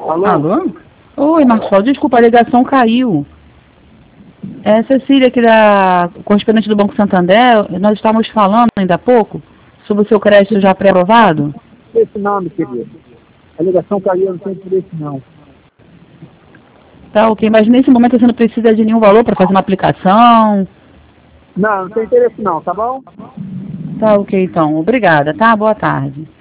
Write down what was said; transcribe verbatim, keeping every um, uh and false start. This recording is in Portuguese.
Alô? Alô? Oi, Marcelo, desculpa, a ligação caiu. É Cecília aqui da correspondente do Banco Santander. Nós estávamos falando ainda há pouco sobre o seu crédito já pré-aprovado. Esse nome, querido. A ligação caiu, não tem interesse não. Tá, ok, mas nesse momento você não precisa de nenhum valor para fazer uma aplicação. Não, não tem interesse não, tá bom? Tá, ok, então. Obrigada, tá? Boa tarde.